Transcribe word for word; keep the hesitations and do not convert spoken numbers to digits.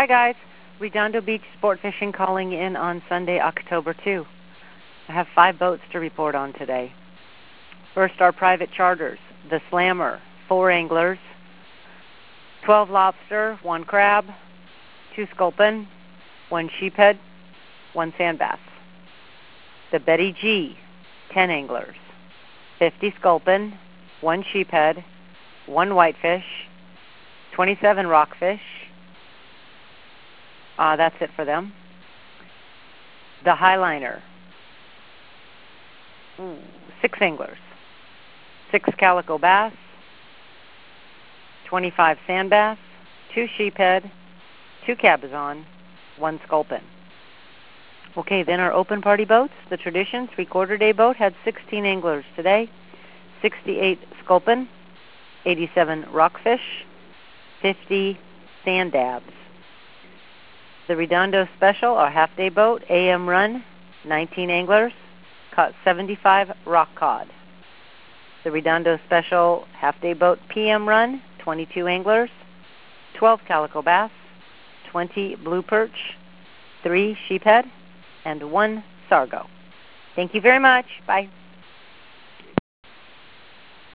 Hi guys, Redondo Beach Sport Fishing calling in on Sunday, October second. I have five boats to report on today. First, our private charters. The Slammer, four anglers, twelve lobster, one crab, two sculpin, one sheephead, one sand bass. The Betty G, ten anglers, fifty sculpin, one sheephead, one whitefish, twenty-seven rockfish. Uh, that's it for them. The Highliner, Ooh, six anglers, six calico bass, twenty-five sand bass, two sheephead, two cabezon, one sculpin. Okay, then our open party boats. The Tradition three-quarter day boat had sixteen anglers today, sixty-eight sculpin, eighty-seven rockfish, fifty sand dabs. The Redondo Special, our half-day boat, A M run, nineteen anglers, caught seventy-five rock cod. The Redondo Special half-day boat, P M run, twenty-two anglers, twelve calico bass, twenty blue perch, three sheephead, and one sargo. Thank you very much. Bye.